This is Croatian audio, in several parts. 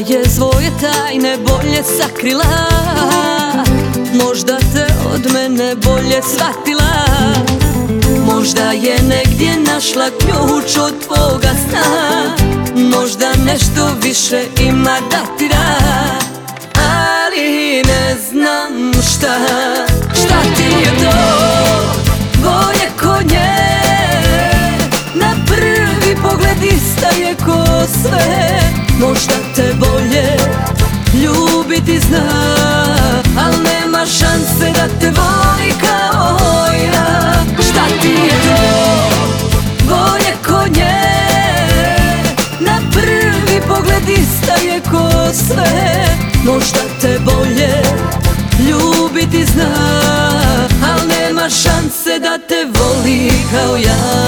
je svoje tajne bolje sakrila, možda te od mene bolje shvatila. Možda je negdje našla ključ od tvoga sna, možda nešto više ima da ti da, ali ne znam šta ti je to bolje kod nje. Na prvi pogled ista je ko sve, možda te bolje ljubiti zna, al nema šanse da te voli kao ja. Šta ti je to bolje kod nje? Na prvi pogled ista je ko sve, možda te bolje ljubiti zna, al nema šanse da te voli kao ja.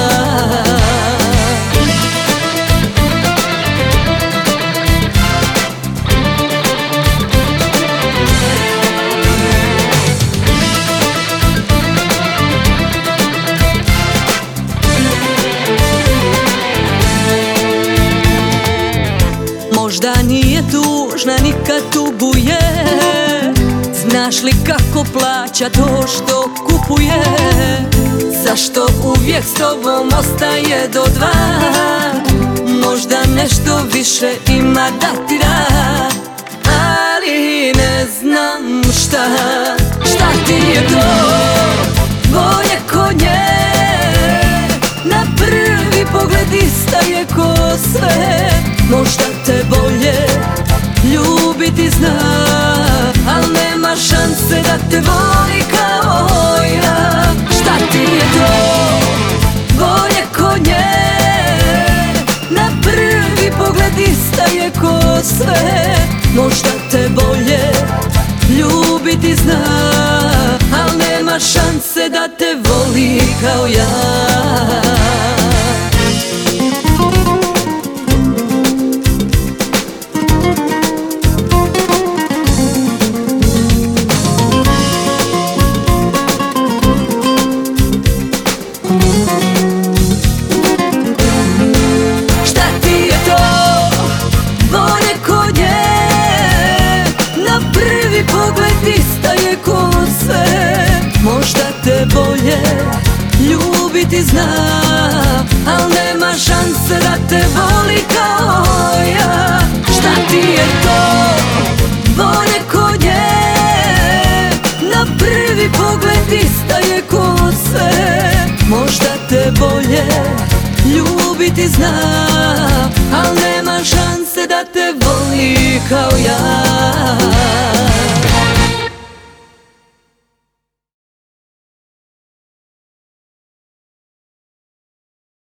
Možda nije tužna, nikad tuguje, znaš li kako plaća to što kupuje? Zašto uvijek s tobom ostaje do dva? Možda nešto više ima da ti da, ali ne znam šta ti je to bolje kod nje. Na prvi pogled ista je ko sve, možda te bolje ljubiti zna, al nema šanse da te voli kao ja. Šta ti je to bolje kod nje? Na prvi pogled ista je ko sve, možda te bolje ljubiti zna, al nema šanse da te voli kao ja. Možda te bolje ljubiti zna, al nema šanse da te voli kao ja. Šta ti je to bolje kod nje? Na prvi pogled ista je ko sve, možda te bolje ljubiti zna, al nema šanse da te voli kao ja.